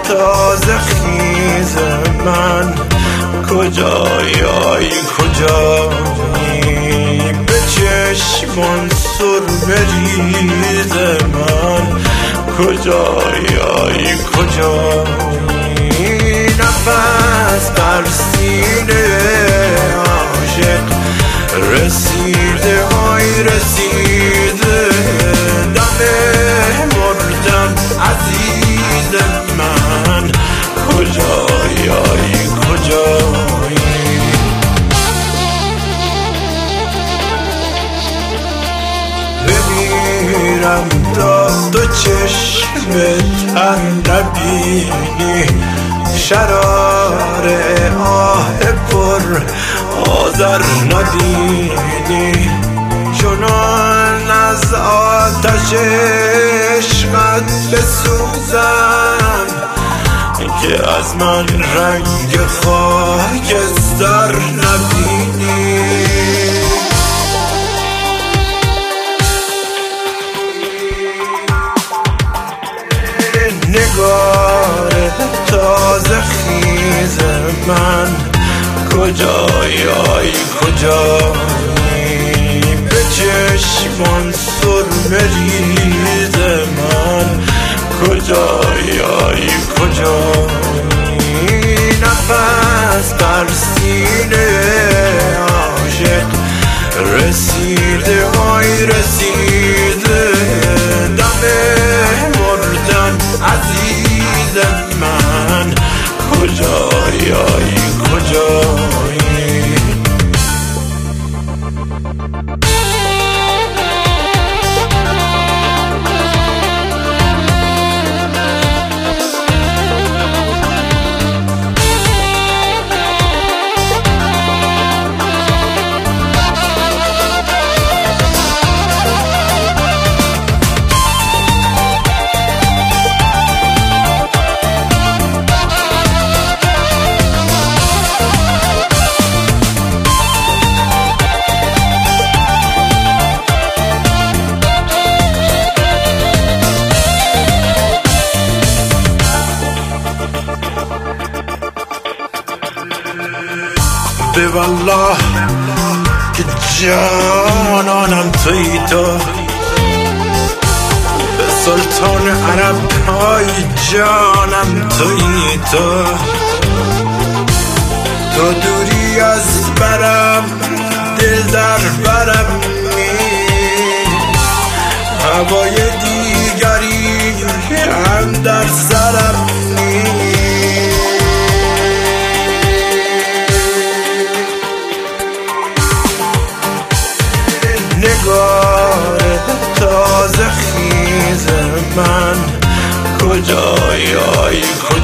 تازه خیز من کجایی کجایی به چشمان سر بریز من کجایی کجایی نفس بر سینه عاشق رسیده های رسیده دم مردن عزیز من کجایی کجایی بمیرم تا تو چشم تن نبینی شرار آه پر آذر ندیدی چنان از آتش عشقت بسوزم که از من رنگ خاکستر نبینی نگار تازه خیز من کجایی کجایی به چشمان سر مریز من کجایی کجایی نفس بر سینه عاشق رسیده های رسیده دم مردن عزیز من کجایی کجایی به والله که جانانم توی تو به سلطان عرب های جانم توی تو تو دوری از برم دل در برم هوای دیگری هم در سرم نگار تازه خیز من کجایی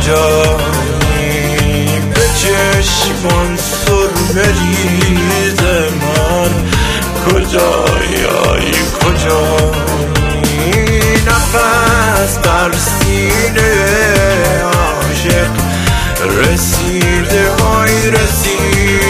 کجایی به چشمان سر مریز من کجایی کجایی نفس بر سینه عاشق رسیده های رسیده